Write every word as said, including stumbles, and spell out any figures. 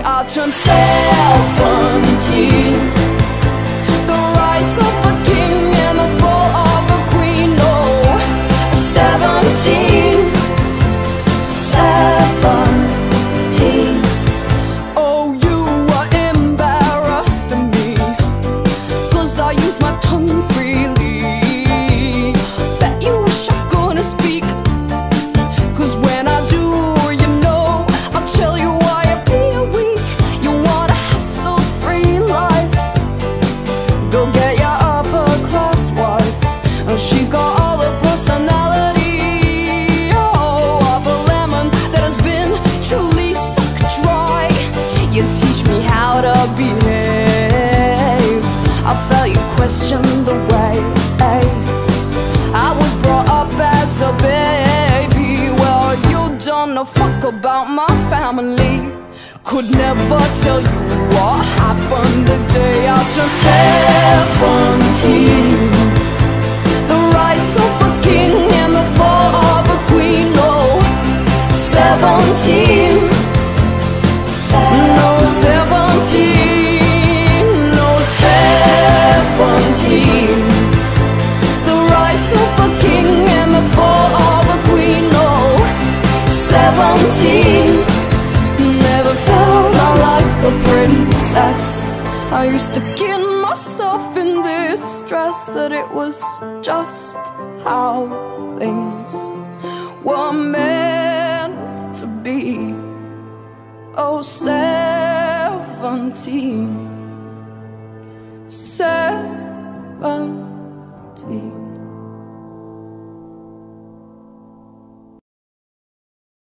I turned seventeen. The rise of a king and the fall of a queen. Oh, seventeen. Seventeen. Oh, you are embarrassed of me, 'cause I use my tongue freely. Bet you wish I couldn't speak, 'cause when I do, you know, I'll tell you why you're being weak. You want a hassle-free life, go get your upper-class wife. She's got all the personality, oh, of a lemon that has been truly sucked dry. You teach me how to behave, I felt you question the way I was brought up as a baby. Well, you don't know fuck about my family, could never tell you what happened the day I turned seventeen. The rise of a king and the fall of a queen. Oh, seventeen. No, seventeen. No, seventeen. The rise of a king and the fall of a queen. Oh, seventeen. Never felt like a princess. I used to kid myself in distress that it was just how things were meant to be. Oh, seventeen. Seventeen.